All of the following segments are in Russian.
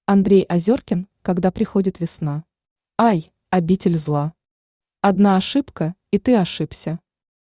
Андрей Озеркин, когда приходит весна. Ай, обитель зла. Одна ошибка, и ты ошибся.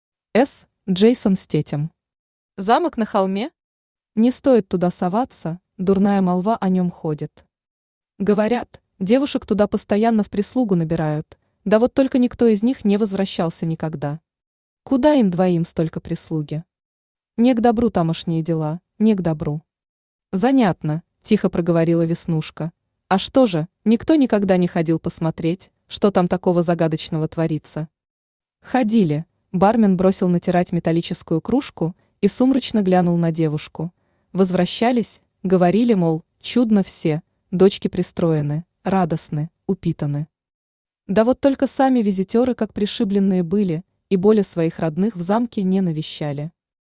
С. Джейсон Стетем. Замок на холме? Не стоит туда соваться, дурная молва о нем ходит. Говорят, девушек туда постоянно в прислугу набирают, да вот только никто из них не возвращался никогда. Куда им двоим столько прислуги? Не к добру тамошние дела, не к добру. Занятно, тихо проговорила Веснушка. А что же, никто никогда не ходил посмотреть, что там такого загадочного творится? Ходили. Бармен бросил натирать металлическую кружку и сумрачно глянул на девушку. Возвращались, говорили, мол, чудно все, дочки пристроены, радостны, упитаны. Да вот только сами визитеры как пришибленные были, и более своих родных в замке не навещали.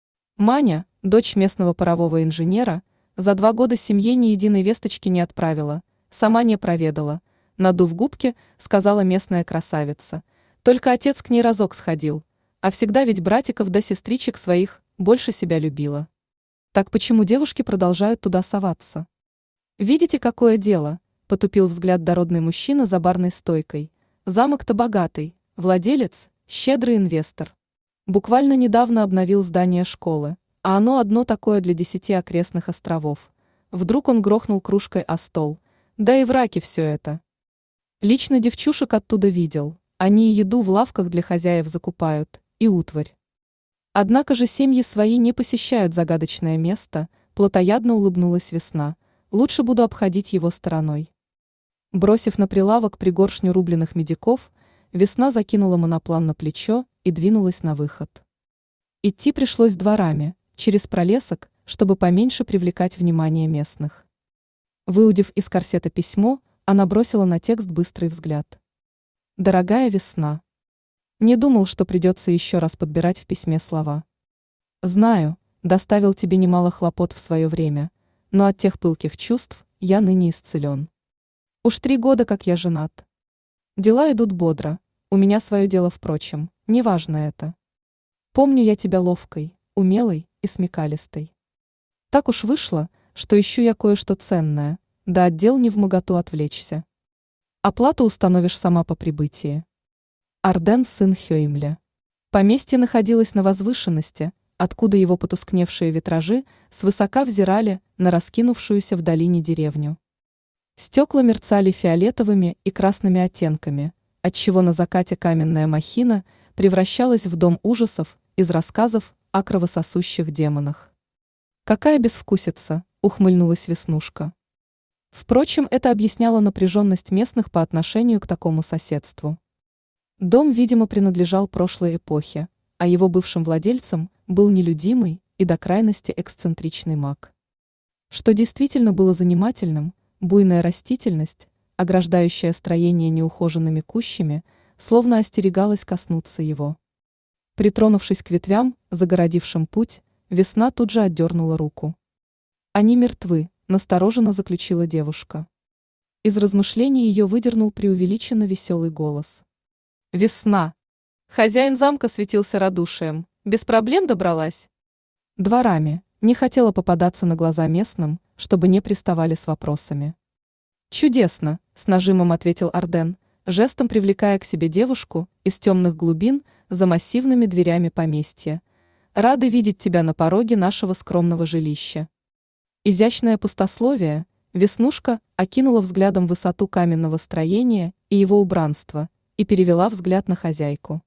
Маня, дочь местного парового инженера, за 2 года семье ни единой весточки не отправила, сама не проведала, надув губки, сказала местная красавица. Только отец к ней разок сходил, а всегда ведь братиков да сестричек своих больше себя любила. Так почему девушки продолжают туда соваться? Видите, какое дело, потупил взгляд дородный мужчина за барной стойкой. Замок-то богатый, владелец – щедрый инвестор. Буквально недавно обновил здание школы, а оно одно такое для 10 окрестных островов. Вдруг он грохнул кружкой о стол. Да и в раке все это. Лично девчушек оттуда видел, они и еду в лавках для хозяев закупают, и утварь. Однако же семьи свои не посещают загадочное место, плотоядно улыбнулась Весна. Лучше буду обходить его стороной. Бросив на прилавок пригоршню рубленых медиков, Весна закинула моноплан на плечо и двинулась на выход. Идти пришлось дворами, через пролесок, чтобы поменьше привлекать внимание местных. Выудив из корсета письмо, она бросила на текст быстрый взгляд. «Дорогая Весна, не думал, что придется еще раз подбирать в письме слова. Знаю, доставил тебе немало хлопот в свое время, но от тех пылких чувств я ныне исцелен. Уж 3 года, как я женат. Дела идут бодро, у меня свое дело, впрочем, неважно это. Помню я тебя ловкой, умелой и смекалистой. Так уж вышло, что ищу я кое-что ценное, да от дел невмоготу отвлечься. Оплату установишь сама по прибытии. Арден, сын Хёймля». Поместье находилось на возвышенности, откуда его потускневшие витражи свысока взирали на раскинувшуюся в долине деревню. Стекла мерцали фиолетовыми и красными оттенками, отчего на закате каменная махина превращалась в дом ужасов из рассказов о кровососущих демонах. «Какая безвкусица!» – ухмыльнулась Веснушка. Впрочем, это объясняло напряженность местных по отношению к такому соседству. Дом, видимо, принадлежал прошлой эпохе, а его бывшим владельцем был нелюдимый и до крайности эксцентричный маг. Что действительно было занимательным, буйная растительность, ограждающая строение неухоженными кущами, словно остерегалась коснуться его. Притронувшись к ветвям, загородившим путь, Весна тут же отдернула руку. «Они мертвы», – настороженно заключила девушка. Из размышлений ее выдернул преувеличенно веселый голос. «Весна!» Хозяин замка светился радушием. «Без проблем добралась?» «Дворами. Не хотела попадаться на глаза местным, чтобы не приставали с вопросами». «Чудесно!» – с нажимом ответил Арден, жестом привлекая к себе девушку из темных глубин за массивными дверями поместья. «Рады видеть тебя на пороге нашего скромного жилища». Изящное пустословие, Веснушка окинула взглядом высоту каменного строения и его убранство и перевела взгляд на хозяйку.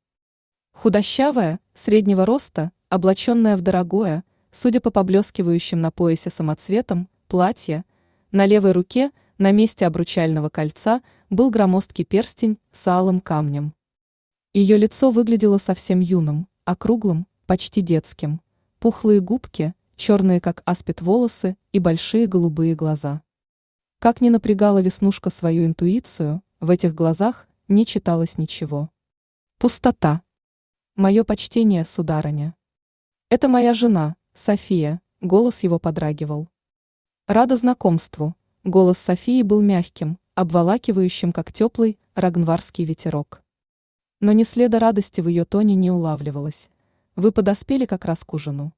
Худощавая, среднего роста, облаченная в дорогое, судя по поблескивающим на поясе самоцветам, платье, на левой руке, на месте обручального кольца, был громоздкий перстень с алым камнем. Ее лицо выглядело совсем юным, округлым, почти детским, пухлые губки, черные как аспид волосы и большие голубые глаза. Как ни напрягала Веснушка свою интуицию, в этих глазах не читалось ничего. Пустота. «Мое почтение, сударыня. Это моя жена, София», — голос его подрагивал. «Рада знакомству», — голос Софии был мягким, обволакивающим, как теплый рагнварский ветерок. Но ни следа радости в ее тоне не улавливалось. «Вы подоспели как раз к ужину».